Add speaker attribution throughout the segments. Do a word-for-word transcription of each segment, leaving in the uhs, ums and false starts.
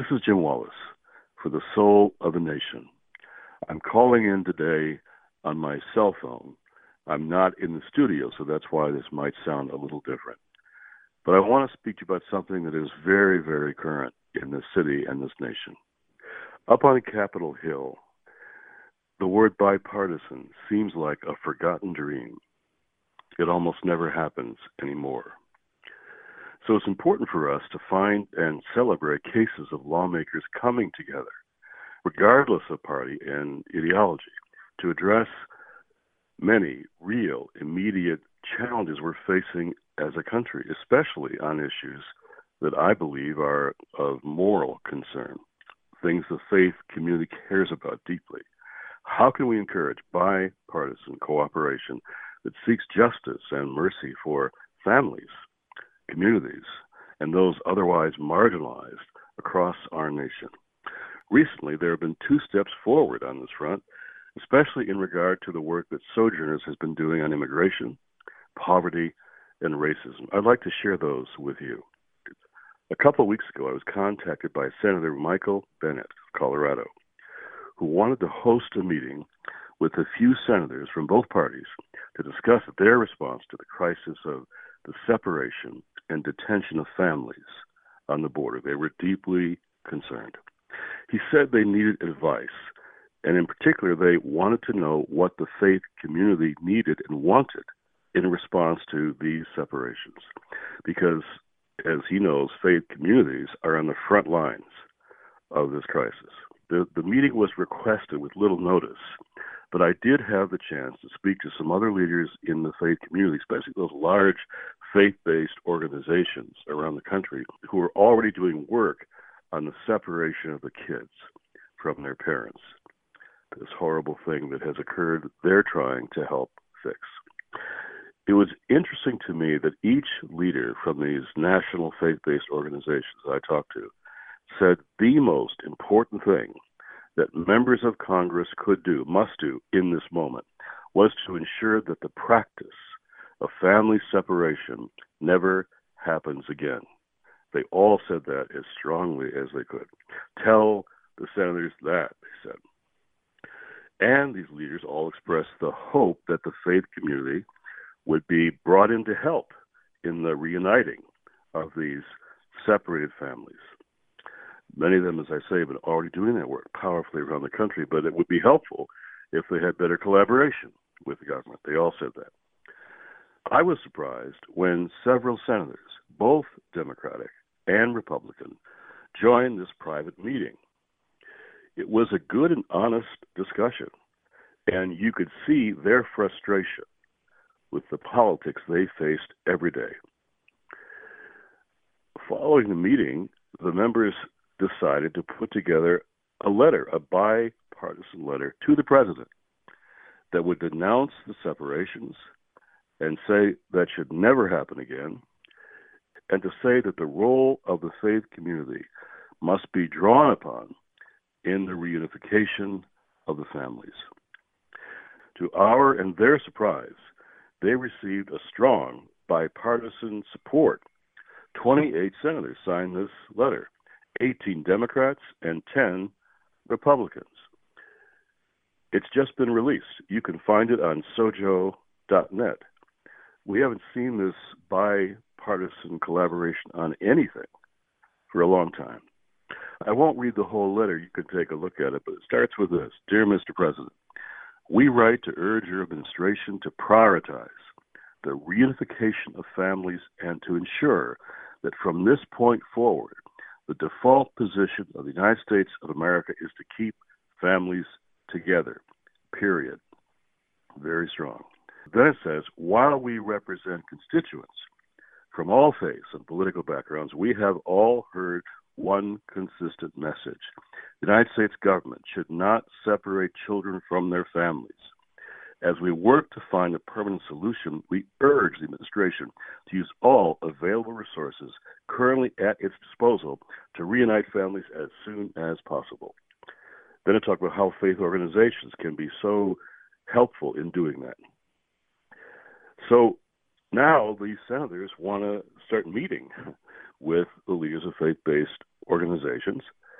Speaker 1: is Jim Wallis for the Soul of a Nation. I'm calling in today on my cell phone. I'm not in the studio, so that's why this might sound a little different. But I want to speak to you about something that is very, very current in this city and this nation. Up on Capitol Hill, the word bipartisan seems like a forgotten dream. It almost never happens anymore. So it's important for us to find and celebrate cases of lawmakers coming together, regardless of party and ideology, to address many real, immediate challenges we're facing as a country, especially on issues that I believe are of moral concern, things the faith community cares about deeply. How can we encourage bipartisan cooperation that seeks justice and mercy for families, communities, and those otherwise marginalized across our nation? Recently, there have been two steps forward on this front, especially in regard to the work that Sojourners has been doing on immigration, poverty, and racism. I'd like to share those with you. A couple of weeks ago, I was contacted by Senator Michael Bennet of Colorado, who wanted to host a meeting with a few senators from both parties to discuss their response to the crisis of the separation and detention of families on the border. They were deeply concerned. He said they needed advice, and in particular, they wanted to know what the faith community needed and wanted in response to these separations. Because, as he knows, faith communities are on the front lines of this crisis. The, the meeting was requested with little notice, but I did have the chance to speak to some other leaders in the faith community, especially those large faith-based organizations around the country who are already doing work on the separation of the kids from their parents. This horrible thing that has occurred, they're trying to help fix. It was interesting to me that each leader from these national faith-based organizations I talked to said the most important thing that members of Congress could do, must do in this moment, was to ensure that the practice of family separation never happens again. They all said that as strongly as they could. Tell the senators that, they said. And these leaders all expressed the hope that the faith community would be brought in to help in the reuniting of these separated families. Many of them, as I say, have been already doing that work powerfully around the country, but it would be helpful if they had better collaboration with the government. They all said that. I was surprised when several senators, both Democratic and Republican, joined this private meeting. It was a good and honest discussion, and you could see their frustration with the politics they faced every day. Following the meeting, the members decided to put together a letter, a bipartisan letter to the president that would denounce the separations and say that should never happen again, and to say that the role of the faith community must be drawn upon in the reunification of the families. To our and their surprise, they received a strong bipartisan support. twenty-eight senators signed this letter, eighteen Democrats and ten Republicans. It's just been released. You can find it on sojo dot net. We haven't seen this bipartisan collaboration on anything for a long time. I won't read the whole letter. You can take a look at it, but it starts with this. Dear Mister President, we write to urge your administration to prioritize the reunification of families and to ensure that from this point forward, the default position of the United States of America is to keep families together, period. Very strong. Then it says, while we represent constituents from all faiths and political backgrounds, we have all heard one consistent message. The United States government should not separate children from their families. As we work to find a permanent solution, we urge the administration to use all available resources currently at its disposal to reunite families as soon as possible. Then it talked about how faith organizations can be so helpful in doing that. So now these senators want to start meeting with the leaders of faith-based organizations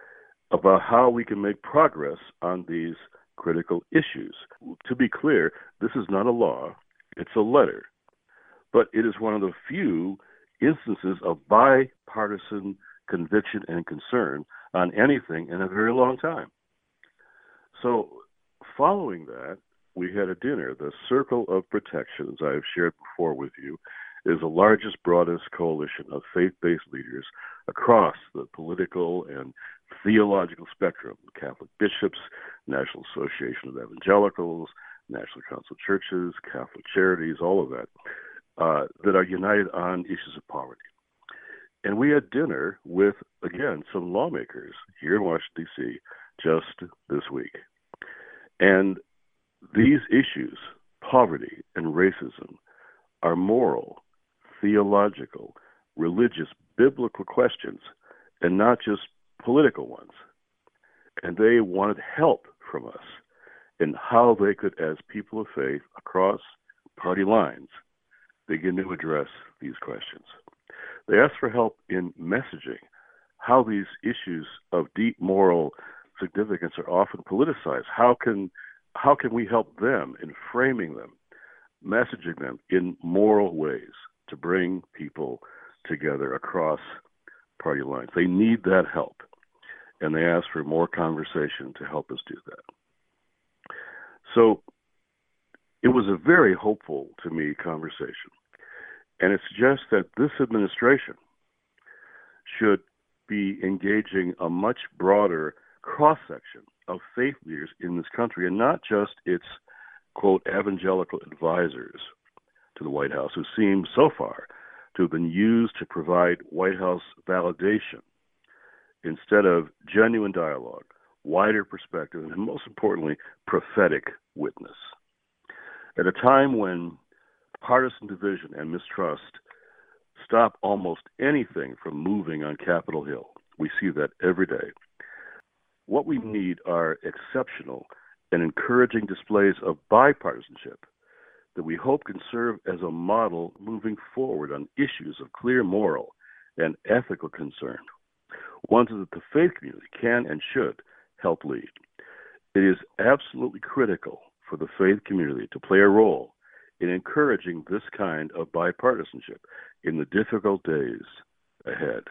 Speaker 1: about how we can make progress on these critical issues. To be clear, this is not a law, it's a letter, but it is one of the few instances of bipartisan conviction and concern on anything in a very long time. So following that, we had a dinner. The Circle of Protection, as I have shared before with you, is the largest, broadest coalition of faith-based leaders across the political and theological spectrum: Catholic bishops, National Association of Evangelicals, National Council of Churches, Catholic Charities, all of that, uh, that are united on issues of poverty. And we had dinner with, again, some lawmakers here in Washington, D C, just this week. And these issues, poverty and racism, are moral, theological, religious, biblical questions, and not just political ones. And they wanted help from us in how they could, as people of faith across party lines, begin to address these questions. They asked for help in messaging how these issues of deep moral significance are often politicized. How can how can we help them in framing them, messaging them in moral ways to bring people together across party lines? They need that help, and they ask for more conversation to help us do that. So it was a very hopeful, to me, conversation, and it suggests that this administration should be engaging a much broader cross-section of faith leaders in this country, and not just its, quote, evangelical advisors to the White House, who seem so far to have been used to provide White House validation instead of genuine dialogue, wider perspective, and most importantly, prophetic witness. At a time when partisan division and mistrust stop almost anything from moving on Capitol Hill, we see that every day. What we need are exceptional and encouraging displays of bipartisanship that we hope can serve as a model moving forward on issues of clear moral and ethical concern, ones that the faith community can and should help lead. It is absolutely critical for the faith community to play a role in encouraging this kind of bipartisanship in the difficult days ahead.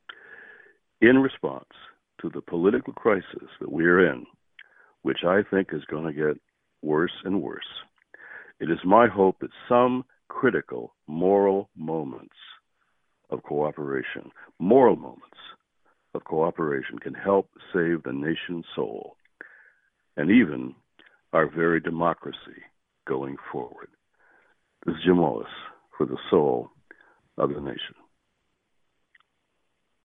Speaker 1: In response to the political crisis that we are in, which I think is going to get worse and worse, it is my hope that some critical moral moments of cooperation, moral moments of cooperation can help save the nation's soul and even our very democracy going forward. This is Jim Wallis for the Soul of the Nation.